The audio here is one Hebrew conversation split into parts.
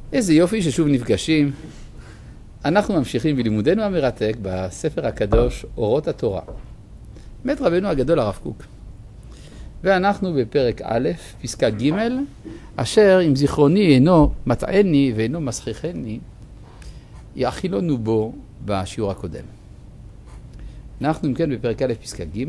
איזה יופי ששוב נפגשים. אנחנו ממשיכים בלימודנו המרתק בספר הקדוש אורות התורה. מת רבנו הגדול הרב קוק. ואנחנו בפרק א', פסקה ג', אשר אם זיכרוני אינו מטעני ואינו מסכיחני, יאכילנו בו בשיעור הקודם. אנחנו אם כן בפרק א', פסקה ג',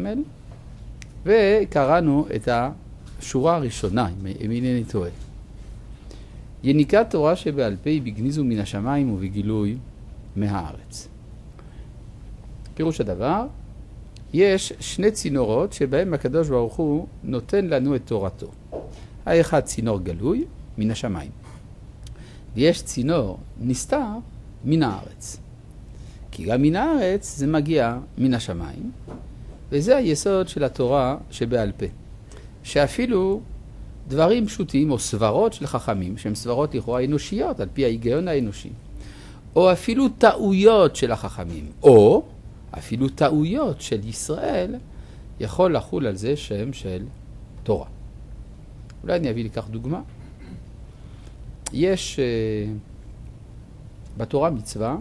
וקראנו את השורה הראשונה, אם אינני טועה. יניקת תורה שבעל פה בגניזו מן השמיים ובגילוי מהארץ. פירוש הדבר, יש שני צינורות שבהם הקדוש ברוך הוא נותן לנו את תורתו. האחד צינור גלוי מן השמיים, ויש צינור נסתר מן הארץ. כי גם מן הארץ זה מגיע מן השמיים, וזה היסוד של התורה שבעל פה. שאפילו דברים פשוטים או סברות של חכמים, שהן סברות לכאורה אנושיות על פי ההיגיון האנושי, או אפילו טעויות של החכמים, או אפילו טעויות של ישראל, יכול לחול על זה שם של תורה. אולי אני אביא לכך דוגמה. יש בתורה מצווה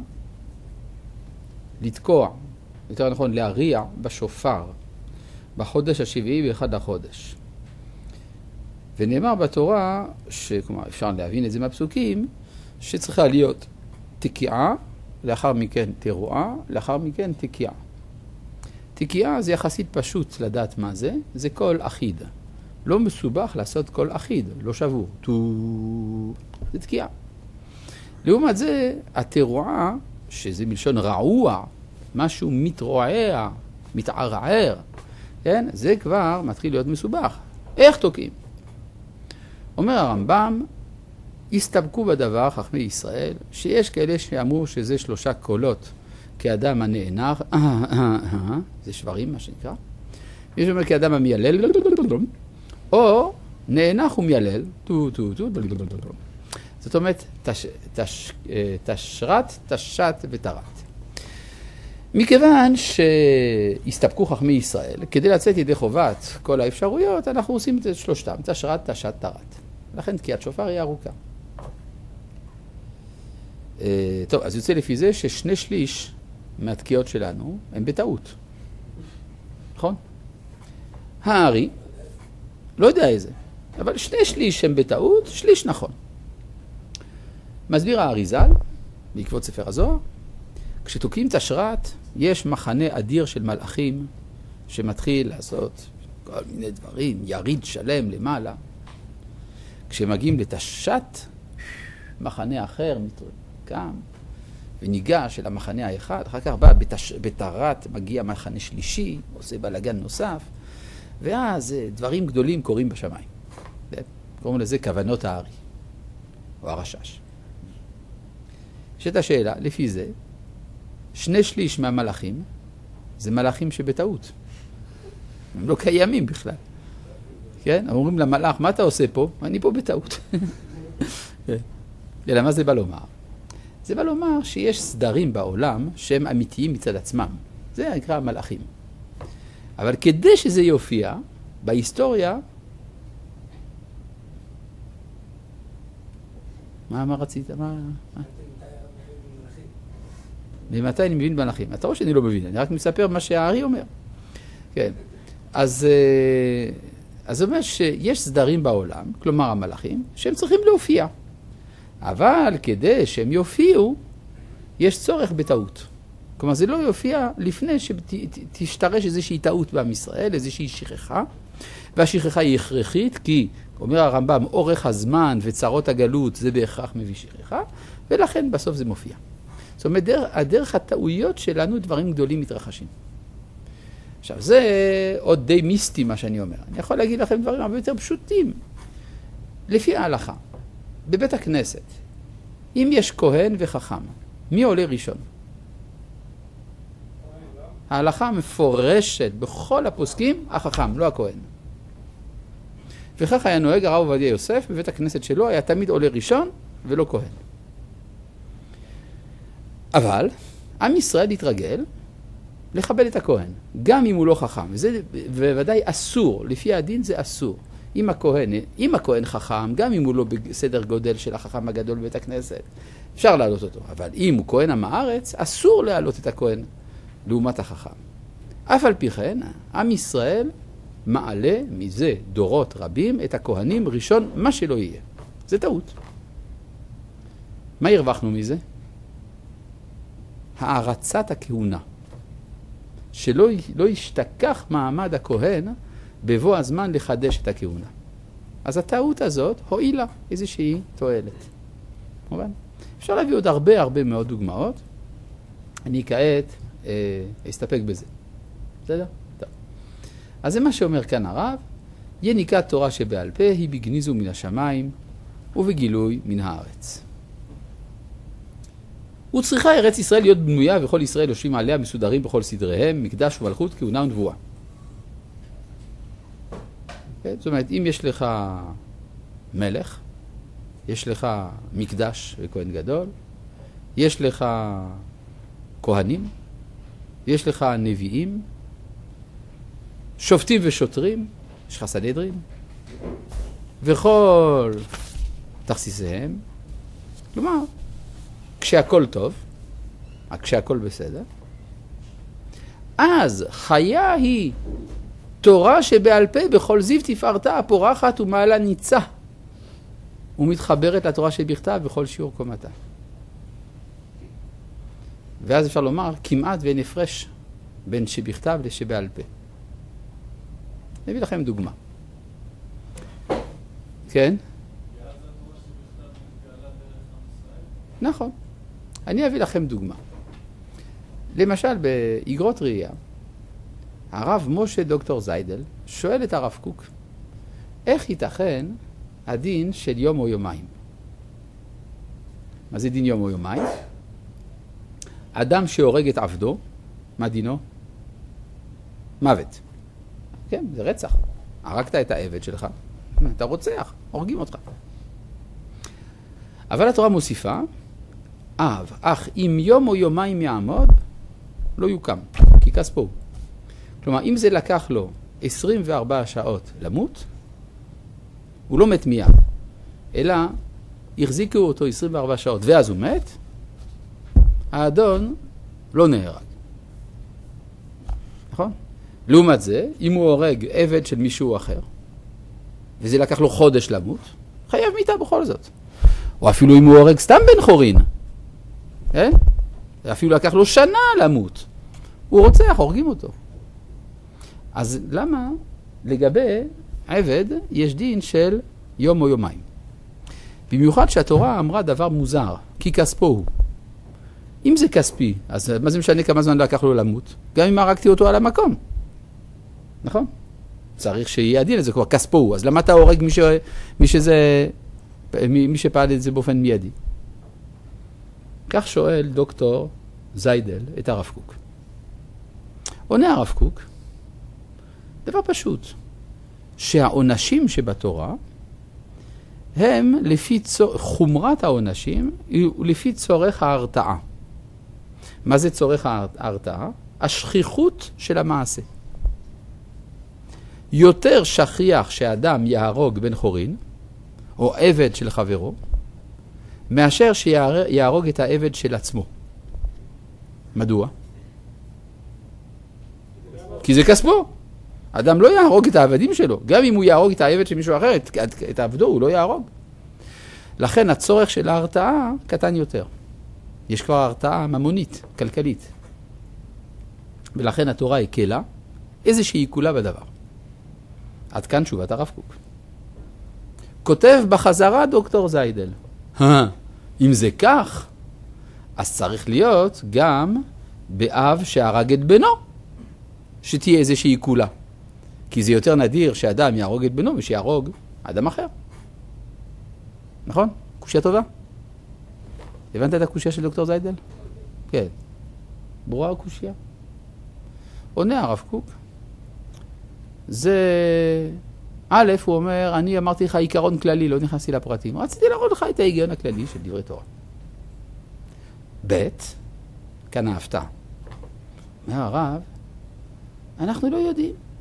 לתקוע, יותר נכון להריע בשופר, בחודש השביעי באחד החודש. ונאמר בתורה, כלומר אפשר להבין את זה מהפסוקים, שצריכה להיות תקיעה, לאחר מכן תרועה, לאחר מכן תקיעה. תקיעה זה יחסית פשוט לדעת מה זה, זה קול אחיד. לא מסובך לעשות קול אחיד, לא שבור. זה תקיעה. לעומת זה, התרועה, שזה מלשון רעוע, משהו מתרועע, מתערער, כן? זה כבר מתחיל להיות מסובך. איך תוקעים? אומר הרמב"ם, הסתבקו בדבר חכמי ישראל, שיש כאלה שאמרו שזה 3 קולות, כאדם הנאנח, זה שברים מה שנקרא, יש אומר כאדם המיילל, או נאנח ומיילל, זאת אומרת, תשרת, תשת ותרת. מכיוון שהסתבקו חכמי ישראל, כדי לצאת ידי חובת כל האפשרויות, אנחנו עושים את שלושתם, תשרת, תשת, תרת. לכן תקיעת שופר היא ארוכה. טוב, אז יוצא לפי זה ש2/3 מהתקיעות שלנו הם בטעות. נכון? הארי, לא יודע איזה, אבל 2/3 הם בטעות, 1/3 נכון. מסביר הארי ז"ל, בעקבות ספר הזוהר, כשתוקעים תשרת, יש מחנה אדיר של מלאכים שמתחיל לעשות כל מיני דברים, יריד שלם למעלה. כשמגיעים לתשת, מחנה אחר קם וניגש אל המחנה האחד, אחר כך בא בתרת, מגיע מחנה שלישי, עושה בלגן נוסף, ואז דברים גדולים קורים בשמיים. קוראים לזה כוונות הארי, או הרשש. יש את השאלה, לפי זה, 2/3 מהמלאכים זה מלאכים שבטעות. הם לא קיימים בכלל. כן? אומרים למלאך, מה אתה עושה פה? אני פה בטעות. אלא מה זה בא לומר? זה בא לומר שיש סדרים בעולם שהם אמיתיים מצד עצמם. זה נקרא המלאכים. אבל כדי שזה יופיע בהיסטוריה, מה רצית? ממתי אני מבין מלאכים? אתה רואה שאני לא מבין, אני רק מספר מה שהארי אומר. כן. אז זה אומר שיש סדרים בעולם, כלומר המלאכים, שהם צריכים להופיע. אבל כדי שהם יופיעו, יש צורך בטעות. כלומר, זה לא יופיע לפני שתשתרש איזושהי טעות בעם ישראל, איזושהי שכחה, והשכחה היא הכרחית, כי, אומר הרמב"ם, אורך הזמן וצרות הגלות זה בהכרח מביא שכחה, ולכן בסוף זה מופיע. זאת אומרת, הדרך הטעויות שלנו דברים גדולים מתרחשים. עכשיו, זה עוד די מיסטי מה שאני אומר. אני יכול להגיד לכם דברים הרבה יותר פשוטים. לפי ההלכה, בבית הכנסת, אם יש כהן וחכם, מי עולה ראשון? ההלכה מפורשת בכל הפוסקים, החכם, לא הכהן. וכך היה נוהג הרב עובדיה יוסף, בבית הכנסת שלו היה תמיד עולה ראשון ולא כהן. אבל עם ישראל התרגל לכבד את הכהן, גם אם הוא לא חכם. וזה בוודאי אסור, לפי הדין זה אסור. אם הכהן חכם, גם אם הוא לא בסדר גודל של החכם הגדול בבית הכנסת, אפשר להעלות אותו. אבל אם הוא כהן עם הארץ, אסור להעלות את הכהן לעומת החכם. אף על פי כן, עם ישראל מעלה מזה דורות רבים את הכהנים ראשון מה שלא יהיה. זה טעות. מה הרווחנו מזה? הערצת הכהונה. שלא ישתכח מעמד הכהן בבוא הזמן לחדש את הכהונה. אז הטעות הזאת הועילה איזושהי תועלת. מובן? אפשר להביא עוד הרבה מאוד דוגמאות. אני כעת אסתפק בזה. בסדר? טוב. אז זה מה שאומר כאן הרב, יניקת תורה שבעל פה היא בגניזו מן השמיים ובגילוי מן הארץ. וצריכה ארץ ישראל להיות בנויה וכל ישראל יושבים עליה מסודרים בכל סדריהם, מקדש ומלכות, כהונה ונבואה. זאת אומרת, אם יש לך מלך, יש לך מקדש וכהן גדול, יש לך כהנים, יש לך נביאים, שופטים ושוטרים, יש לך סנהדרין, וכל תכסיסיהם. כלומר, כשהכל טוב, כשהכל בסדר, אז חיה היא תורה שבעל פה בכל זיו תפארתה הפורחת ומעלה ניצה, ומתחברת לתורה שבכתב בכל שיעור קומתה. ואז אפשר לומר, כמעט ואין הפרש בין שבכתב לשבעל פה. אני אביא לכם דוגמה. כן? נכון. אני אביא לכם דוגמה. למשל, באגרות ראייה, הרב משה דוקטור זיידל שואל את הרב קוק, איך ייתכן הדין של יום או יומיים? מה זה דין יום או יומיים? אדם שהורג את עבדו, מה דינו? מוות. כן, זה רצח. הרגת את העבד שלך, אתה רוצח, הורגים אותך. אבל התורה מוסיפה, אך אם יום או יומיים יעמוד, לא יוקם, כי כספו. כלומר, אם זה לקח לו 24 שעות למות, הוא לא מת מיד, אלא החזיקו אותו 24 שעות, ואז הוא מת, האדון לא נהרג. נכון? לעומת זה, אם הוא הורג עבד של מישהו אחר, וזה לקח לו חודש למות, חייב מיתה בכל זאת. או אפילו אם הוא הורג סתם בן חורין, אפילו לקח לו שנה למות, הוא רוצח, הורגים אותו. אז למה לגבי עבד יש דין של יום או יומיים? במיוחד שהתורה אמרה דבר מוזר, כי כספו הוא. אם זה כספי, אז מה זה משנה כמה זמן לקח לו למות? גם אם הרגתי אותו על המקום. נכון? צריך שיהיה הדין לזה, כבר כספו הוא. אז למה אתה הורג מי שפעל את זה באופן מיידי? כך שואל דוקטור זיידל את הרב קוק. עונה הרב קוק, דבר פשוט, שהעונשים שבתורה הם לפי חומרת העונשים ולפי צורך ההרתעה. מה זה צורך ההרתעה? השכיחות של המעשה. יותר שכיח שאדם יהרוג בן חורין, או עבד של חברו, מאשר שיהרוג את העבד של עצמו. מדוע? כי זה כספו. אדם לא יהרוג את העבדים שלו. גם אם הוא יהרוג את העבד של מישהו אחר, את העבדו הוא לא יהרוג. לכן הצורך של ההרתעה קטן יותר. יש כבר הרתעה ממונית, כלכלית. ולכן התורה הקלה איזושהי עיקולה בדבר. עד כאן תשובת הרב קוק. כותב בחזרה דוקטור זיידל, אם זה כך, אז צריך להיות גם באב שהרג את בנו, שתהיה איזושהי עיקולה. כי זה יותר נדיר שאדם יהרוג את בנו ושיהרוג אדם אחר. נכון? קושיה טובה? הבנת את הקושיה של דוקטור זיידל? כן. ברורה הקושיה? עונה הרב קוק. זה... א', הוא אומר, אני אמרתי לך עיקרון כללי, לא נכנסתי לפרטים. רציתי להראות לך את ההיגיון הכללי של דברי תורה. ב', כאן ההפתעה. אומר הרב, אנחנו לא יודעים.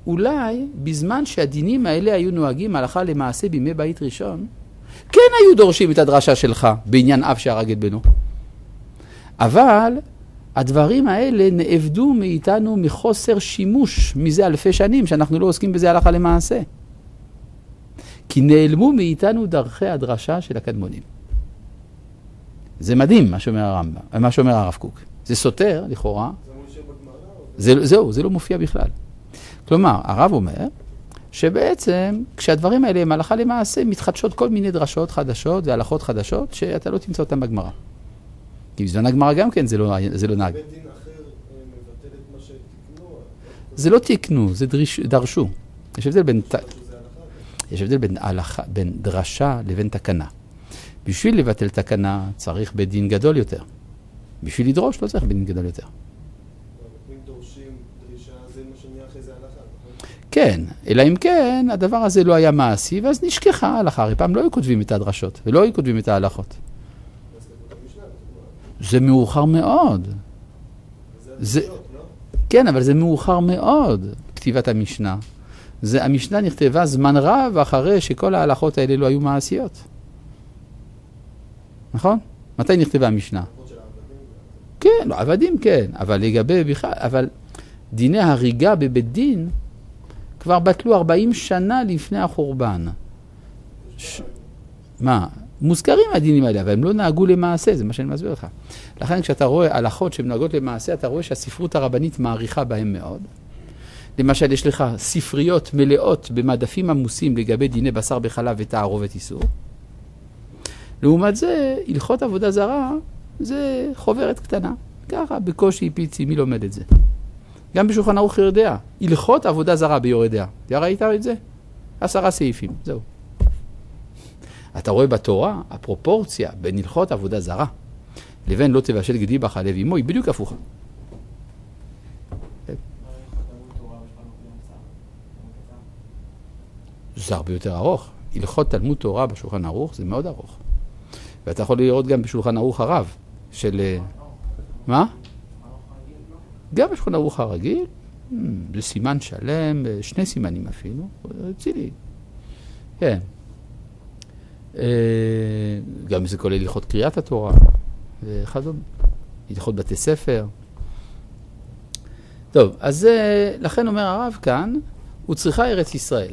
אולי בזמן שהדינים האלה היו נוהגים הלכה למעשה בימי בית ראשון, כן היו דורשים את הדרשה שלך בעניין אב שהרג את בנו. אבל הדברים האלה נאבדו מאיתנו מחוסר שימוש מזה אלפי שנים, שאנחנו לא עוסקים בזה הלכה למעשה. כי נעלמו מאיתנו דרכי הדרשה של הקדמונים. זה מדהים מה שאומר הרמב"ם, מה שאומר הרב קוק. זה סותר, לכאורה. זהו, זה לא מופיע בכלל. כלומר, הרב אומר שבעצם כשהדברים האלה הם הלכה למעשה, מתחדשות כל מיני דרשות חדשות והלכות חדשות שאתה לא תמצא אותם בגמרא. כי בזמן הגמרא גם כן זה לא נהג. בית דין אחר מבטל את מה שתקנו? זה לא תקנו, זה דרשו. יש הבדל בין דרשה לבין תקנה. בשביל לבטל תקנה צריך בית דין גדול יותר. בשביל לדרוש לא צריך בית דין גדול יותר. אם דורשים דרישה, זה מה שנהיה אחרי זה הלכה. כן, אלא אם כן הדבר הזה לא היה מעשי, ואז נשכחה ההלכה. הרי פעם לא היו כותבים את הדרשות ולא היו כותבים את ההלכות. זה מאוחר מאוד. כן, אבל זה מאוחר מאוד, כתיבת המשנה. המשנה נכתבה זמן רב אחרי שכל ההלכות האלה לא היו מעשיות. נכון? מתי נכתבה המשנה? כן, לא, עבדים כן, אבל לגבי בכלל, אבל דיני הריגה בבית דין כבר בטלו 40 שנה לפני החורבן. מה? מוזכרים הדינים האלה, אבל הם לא נהגו למעשה, זה מה שאני מסביר לך. לכן כשאתה רואה הלכות שהן נהגות למעשה, אתה רואה שהספרות הרבנית מעריכה בהם מאוד. למשל, יש לך ספריות מלאות במדפים עמוסים לגבי דיני בשר בחלב ותערובת איסור. לעומת זה, הלכות עבודה זרה, זה חוברת קטנה. ככה, בקושי פיצי, מי לומד את זה? גם בשולחן ערוך יודע. הלכות עבודה זרה ביורי דעה. אתה ראית את זה? 10 סעיפים, זהו. אתה רואה בתורה, הפרופורציה בין הלכות עבודה זרה לבין לא תבשל גדי בחלב אמו היא בדיוק הפוכה. זה הרבה יותר ארוך. הלכות תלמוד תורה בשולחן ערוך זה מאוד ארוך. ואתה יכול לראות גם בשולחן ערוך הרב של... מה? גם בשולחן ערוך הרגיל, זה סימן שלם, 2 סימנים אפילו, רציני. כן. גם זה כולל הלכות קריאת התורה, וכדומה. הלכות בתי ספר. טוב, אז לכן אומר הרב כאן, הוא צריכה ארץ ישראל.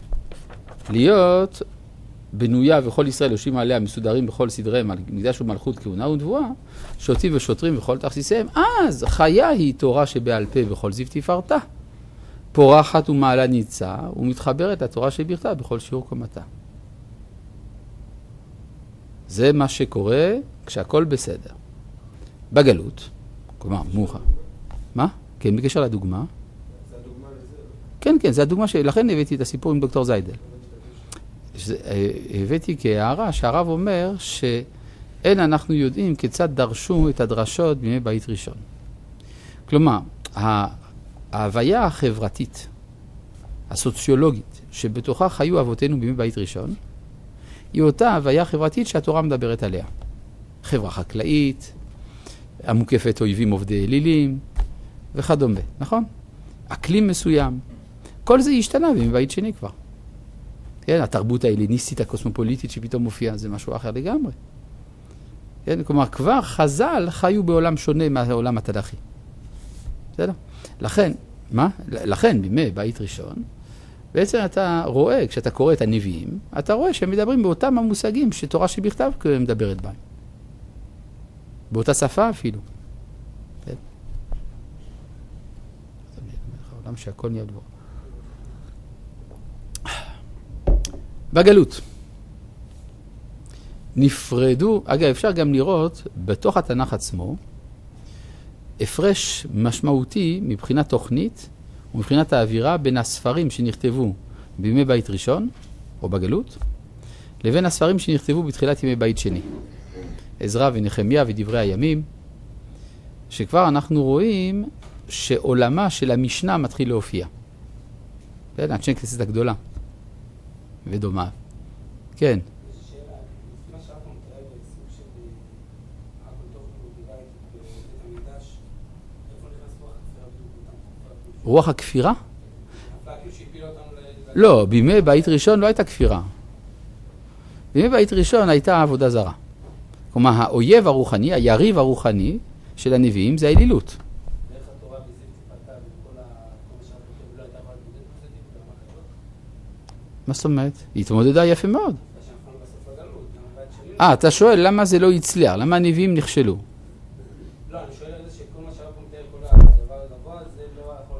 להיות בנויה וכל ישראל יושבים עליה מסודרים בכל סדריהם, על מקדש ומלכות כהונה ונבואה, שוטים ושוטרים וכל תכסיסיהם, אז חיה היא תורה שבעל פה בכל זיו תפארתה. פורחת ומעלה ניצה ומתחברת לתורה שבכתב בכל שיעור קומתה. זה מה שקורה כשהכל בסדר. בגלות, כלומר, מאוחר. מה? כן, בקשר לדוגמה. זה הדוגמה לזה? כן, כן, זה הדוגמה לכן הבאתי את הסיפור עם דוקטור זיידל. הבאתי כהערה שהרב אומר שאין אנחנו יודעים כיצד דרשו את הדרשות בימי בית ראשון. כלומר, ההוויה החברתית, הסוציולוגית, שבתוכה חיו אבותינו בימי בית ראשון, היא אותה הוויה חברתית שהתורה מדברת עליה. חברה חקלאית, המוקפת אויבים עובדי אלילים, וכדומה, נכון? אקלים מסוים. כל זה השתנה מבית שני כבר. כן, התרבות ההליניסטית הקוסמופוליטית שפתאום מופיעה, זה משהו אחר לגמרי. כן, כלומר, כבר חז"ל חיו בעולם שונה מהעולם התנ"כי. בסדר? לכן, מה? לכן, בימי בית ראשון, בעצם אתה רואה, כשאתה קורא את הנביאים, אתה רואה שהם מדברים באותם המושגים שתורה שבכתב מדברת בהם. באותה שפה אפילו. כן? העולם שהכל נהיה דבר. בגלות. נפרדו, אגב, אפשר גם לראות בתוך התנ"ך עצמו, הפרש משמעותי מבחינת תוכנית ומבחינת האווירה בין הספרים שנכתבו בימי בית ראשון, או בגלות, לבין הספרים שנכתבו בתחילת ימי בית שני. עזרא ונחמיה ודברי הימים, שכבר אנחנו רואים שעולמה של המשנה מתחיל להופיע. כן, אנשי כנסת הגדולה. ודומה. כן. רוח הכפירה? לא, בימי בית ראשון לא הייתה כפירה. בימי בית ראשון הייתה עבודה זרה. כלומר, האויב הרוחני, היריב הרוחני של הנביאים זה האלילות. ואיך התורה בזיו טיפתה וכל מה שאנחנו חושבים לא הייתה יכולה להתמודד בזה טיפ ברמה כזאת? מה זאת אומרת? היא התמודדה יפה מאוד. שאנחנו בסוף הגלות, גם הבית שלי... אתה שואל למה זה לא הצליח? למה הנביאים נכשלו? לא, אני שואל על זה שכל מה שהרב מתאר, כל הדבר הגבוה, זה לא יכול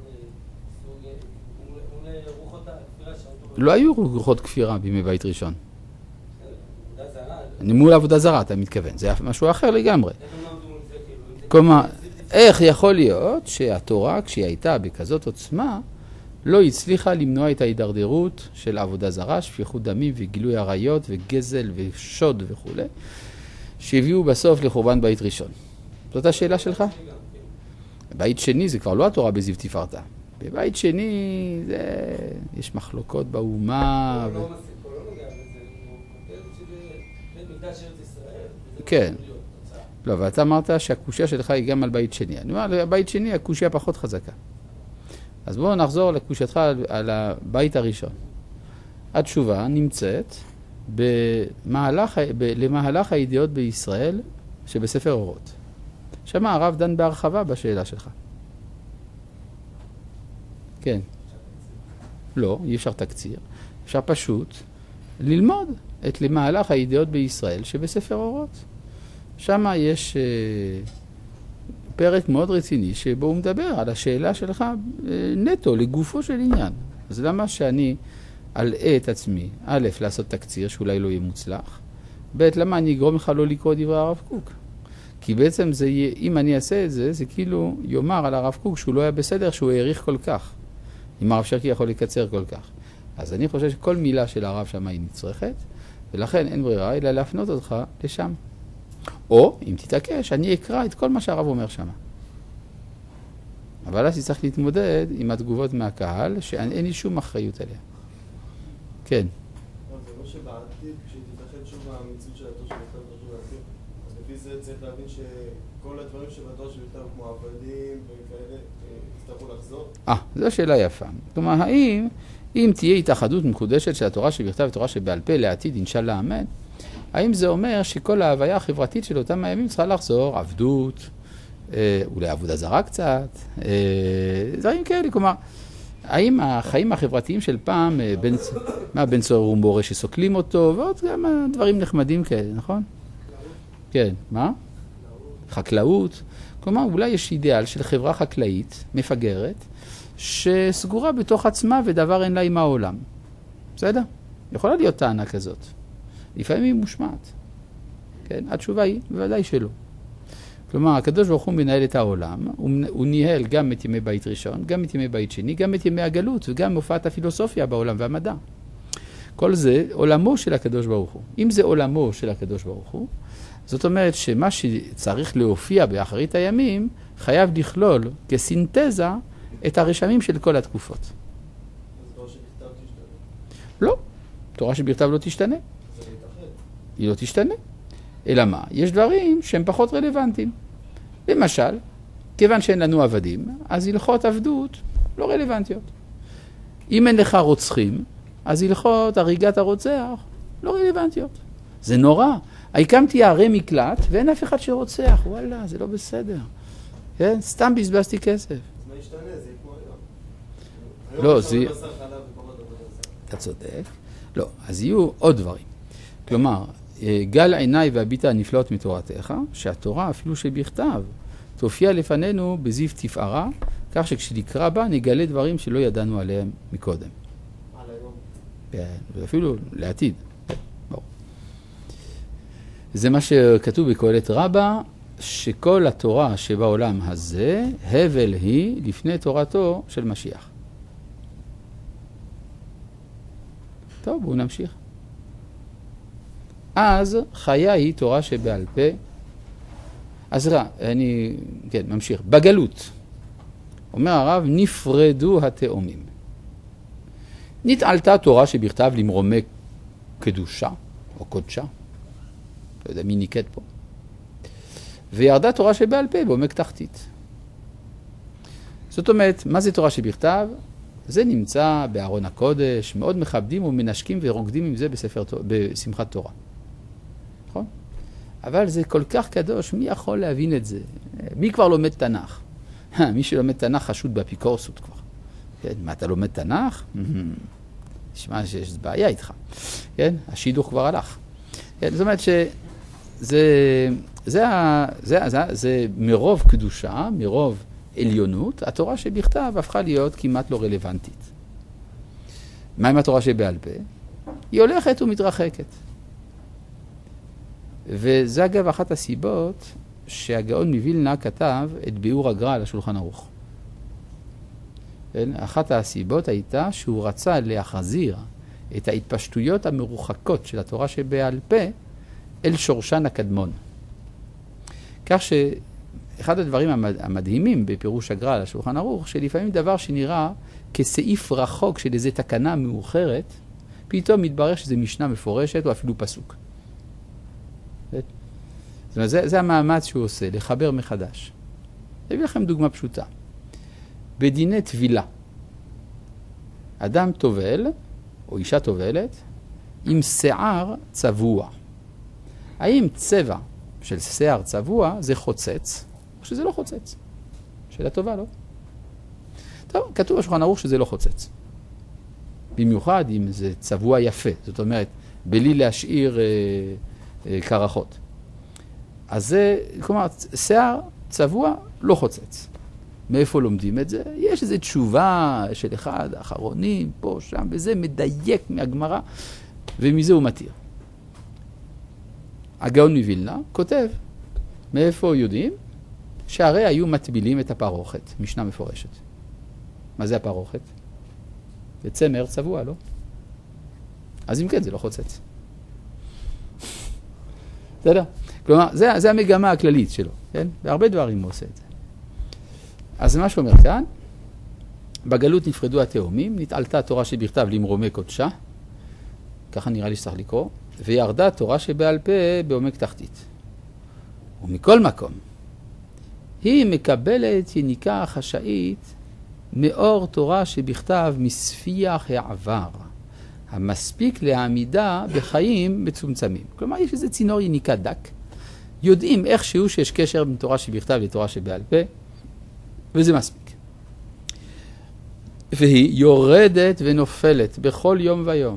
לעמוד מול רוחות הכפירה שהאותו... לא היו רוחות כפירה בימי בית ראשון. עבודה זרה... מול עבודה זרה אתה מתכוון, זה משהו אחר לגמרי. איך הם לא עמדו מול זה כאילו? כלומר, איך יכול להיות שהתורה, כשהיא הייתה בכזאת עוצמה, לא הצליחה למנוע את ההידרדרות של עבודה זרה, שפיכות דמים וגילוי עריות וגזל ושוד וכו', שהביאו בסוף לחורבן בית ראשון. זאת השאלה שלך? בית שני זה כבר לא התורה בזיו תפארתה. בבית שני יש מחלוקות באומה. לא נוגע בזה, הוא כותב שזה בית מקדש ארץ ישראל. כן. לא, ואתה אמרת שהקושיה שלך היא גם על בית שני. אני אומר, לבית שני הקושיה פחות חזקה. אז בואו נחזור לקושייתך על הבית הראשון. התשובה נמצאת למהלך הידיעות בישראל שבספר אורות. שמה הרב דן בהרחבה בשאלה שלך. כן. לא, אי אפשר תקציר. אפשר פשוט ללמוד את למהלך הידיעות בישראל שבספר אורות. שמה יש פרק מאוד רציני שבו הוא מדבר על השאלה שלך נטו לגופו של עניין. אז למה שאני אלאה את עצמי, א', לעשות תקציר שאולי לא יהיה מוצלח, ב', למה אני אגרום לך לא לקרוא דברי הרב קוק? כי בעצם זה יהיה, אם אני אעשה את זה, זה כאילו יאמר על הרב קוק שהוא לא היה בסדר, שהוא העריך כל כך. אם הרב שרקי יכול לקצר כל כך. אז אני חושב שכל מילה של הרב שם היא נצרכת, ולכן אין ברירה אלא להפנות אותך לשם. או, אם תתעקש, אני אקרא את כל מה שהרב אומר שם. אבל אז צריך להתמודד עם התגובות מהקהל, שאין לי שום אחריות עליה. כן. זה לא שבעתיד, כשתתאחד שוב המציאות של התור שבכתב ותור שבעתיד, אז לפי זה צריך להבין שכל הדברים שבתור שבכתב, כמו עבדים וכאלה, יצטרכו לחזור? זו שאלה יפה. כלומר, האם, אם תהיה התאחדות מחודשת של התורה שבכתב ותורה שבעל פה לעתיד, אינשאללה אמן, האם זה אומר שכל ההוויה החברתית של אותם הימים צריכה לחזור, עבדות, אולי עבודה זרה קצת, דברים כאלה, כלומר, האם החיים החברתיים של פעם, בן צור ומורה שסוקלים אותו, ועוד גם דברים נחמדים כאלה, נכון? כן, מה? חקלאות. כלומר, אולי יש אידיאל של חברה חקלאית, מפגרת, שסגורה בתוך עצמה ודבר אין לה עם העולם. בסדר? יכולה להיות טענה כזאת. לפעמים היא מושמעת. כן? התשובה היא, בוודאי שלא. כלומר, הקדוש ברוך הוא מנהל את העולם, הוא ניהל גם את ימי בית ראשון, גם את ימי בית שני, גם את ימי הגלות, וגם הופעת הפילוסופיה בעולם והמדע. כל זה עולמו של הקדוש ברוך הוא. אם זה עולמו של הקדוש ברוך הוא, זאת אומרת שמה שצריך להופיע באחרית הימים, חייב לכלול כסינתזה את הרשמים של כל התקופות. אז תורה שבכתב תשתנה? לא, תורה שבכתב לא תשתנה. זה להתאחד. היא לא תשתנה. אלא מה? יש דברים שהם פחות רלוונטיים. למשל, כיוון שאין לנו עבדים, אז הלכות עבדות לא רלוונטיות. אם אין לך רוצחים, אז הלכות הריגת הרוצח לא רלוונטיות. זה נורא. הקמתי ערי מקלט ואין אף אחד שרוצח. וואלה, זה לא בסדר. כן? סתם בזבזתי כסף. אז מה ישתנה? זה יהיה כמו היום. לא, היום זה... עכשיו בשר חלב ופחות עבודה זרה. אתה צודק. לא, אז יהיו עוד דברים. כלומר, גל עיניי והביטה הנפלאות מתורתך, שהתורה אפילו שבכתב תופיע לפנינו בזיו תפארה, כך שכשנקרא בה נגלה דברים שלא ידענו עליהם מקודם. על היום. כן, ואפילו לעתיד. ברור. זה מה שכתוב בקהלת רבה, שכל התורה שבעולם הזה, הבל היא לפני תורתו של משיח. טוב, בואו נמשיך. אז חיה היא תורה שבעל פה. אז רע, כן, ממשיך. בגלות, אומר הרב, נפרדו התאומים. נתעלתה תורה שבכתב למרומי קדושה, או קודשה. לא יודע מי ניקט פה. וירדה תורה שבעל פה בעומק תחתית. זאת אומרת, מה זה תורה שבכתב? זה נמצא בארון הקודש, מאוד מכבדים ומנשקים ורוקדים עם זה בשמחת תורה. נכון? אבל זה כל כך קדוש, מי יכול להבין את זה? מי כבר לומד תנ"ך? מי שלומד תנ"ך חשוד באפיקורסות כבר. כן? מה, אתה לומד תנ"ך? נשמע שיש בעיה איתך. כן? השידוך כבר הלך. כן? זאת אומרת זה מרוב קדושה, מרוב עליונות, התורה שבכתב הפכה להיות כמעט לא רלוונטית. מה עם התורה שבעל פה? היא הולכת ומתרחקת. וזה אגב אחת הסיבות שהגאון מווילנה כתב את ביאור הגר"א על השולחן ערוך. אחת הסיבות הייתה שהוא רצה להחזיר את ההתפשטויות המרוחקות של התורה שבעל פה אל שורשן הקדמון. כך שאחד הדברים המדהימים בפירוש הגר"א על השולחן ערוך, שלפעמים דבר שנראה כסעיף רחוק של איזו תקנה מאוחרת, פתאום מתברר שזה משנה מפורשת או אפילו פסוק. זאת אומרת, זה המאמץ שהוא עושה, לחבר מחדש. אני אביא לכם דוגמה פשוטה. בדיני טבילה, אדם טובל, או אישה טובלת, עם שיער צבוע. האם צבע של שיער צבוע זה חוצץ, או שזה לא חוצץ? שאלה טובה, לא? טוב, כתוב בשולחן ערוך שזה לא חוצץ. במיוחד אם זה צבוע יפה, זאת אומרת, בלי להשאיר קרחות. אז זה, כלומר, שיער צבוע לא חוצץ. מאיפה לומדים את זה? יש איזו תשובה של אחד האחרונים, פה, שם, וזה מדייק מהגמרא, ומזה הוא מתיר. הגאון מווילנה כותב, מאיפה יודעים? שהרי היו מטבילים את הפרוכת, משנה מפורשת. מה זה הפרוכת? זה צמר צבוע, לא? אז אם כן, זה לא חוצץ. בסדר? כלומר, זה המגמה הכללית שלו, כן? בהרבה דברים הוא עושה את זה. אז מה שאומר כאן, בגלות נפרדו התאומים, נתעלתה התורה שבכתב למרומי קודשה, ככה נראה לי שצריך לקרוא, וירדה התורה שבעל פה בעומק תחתית. ומכל מקום, היא מקבלת יניקה חשאית מאור תורה שבכתב מספיח העבר, המספיק להעמידה בחיים מצומצמים. כלומר, יש איזה צינור יניקה דק, יודעים איכשהו שיש קשר בין תורה שבכתב לתורה שבעל פה, וזה מספיק. והיא יורדת ונופלת בכל יום ויום,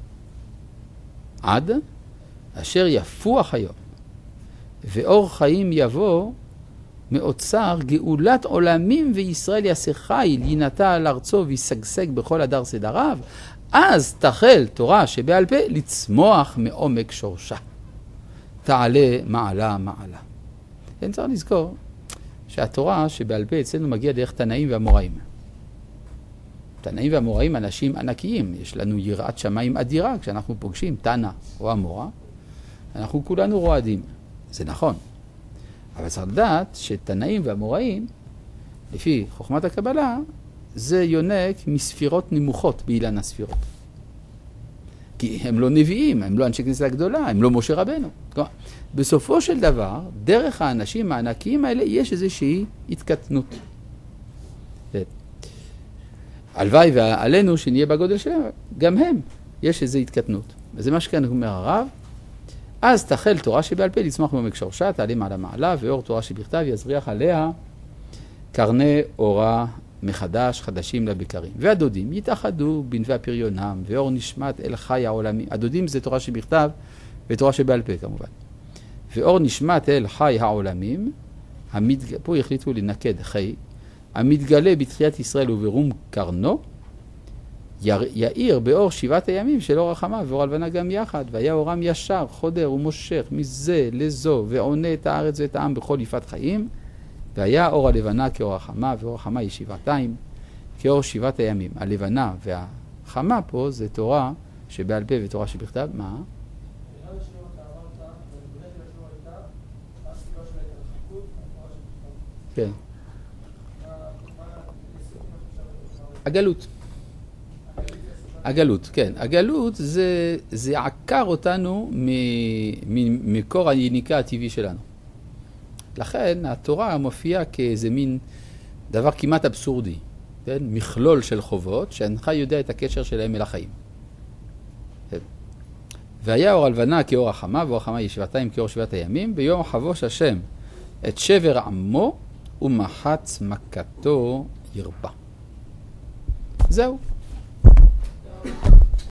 עד אשר יפוח היום, ואור חיים יבוא מאוצר גאולת עולמים וישראל יעשה חיל, ינטע על ארצו וישגשג בכל הדר סדריו, אז תחל תורה שבעל פה לצמוח מעומק שורשה. תעלה מעלה מעלה. אין צריך לזכור שהתורה שבעל פה אצלנו מגיע דרך תנאים ואמוראים. תנאים ואמוראים אנשים ענקיים, יש לנו יראת שמיים אדירה כשאנחנו פוגשים תנא או אמורה, אנחנו כולנו רועדים. זה נכון. אבל צריך לדעת שתנאים ואמוראים, לפי חוכמת הקבלה, זה יונק מספירות נמוכות באילן הספירות. כי הם לא נביאים, הם לא אנשי כנסת הגדולה, הם לא משה רבנו. כלומר, בסופו של דבר, דרך האנשים הענקיים האלה יש איזושהי התקטנות. הלוואי ועלינו שנהיה בגודל שלהם, גם הם, יש איזו התקטנות. וזה מה שכאן אומר הרב, אז תחל תורה שבעל פה לצמוח מעומק שורשה, תעלה מעלה מעלה, ואור תורה שבכתב יזריח עליה קרני אורה מחדש, חדשים לבקרים. והדודים יתאחדו בנבי הפריונם, ואור נשמת אל חי העולמים. הדודים זה תורה שבכתב ותורה שבעל פה כמובן. ואור נשמת אל חי העולמים, פה החליטו לנקד חי, המתגלה בתחיית ישראל וברום קרנו, יאיר באור 7 הימים של אור החמה ואור הלבנה גם יחד, והיה אורם ישר, חודר ומושך מזה לזו, ועונה את הארץ ואת העם בכל יפת חיים, והיה אור הלבנה כאור החמה, ואור החמה היא 7 כאור 7 הימים. הלבנה והחמה פה זה תורה שבעל פה ותורה שבכתב. מה? כן. הגלות. הגלות, כן. הגלות זה עקר אותנו מקור היניקה הטבעי שלנו. לכן התורה מופיעה כאיזה מין דבר כמעט אבסורדי. כן? מכלול של חובות, שאינך יודע את הקשר שלהם אל החיים. כן. והיה אור הלבנה כאור החמה, ואור החמה ישיבתיים כאור שבעת הימים, ביום חבוש השם את שבר עמו, ומחץ מכתו ירפא. זהו.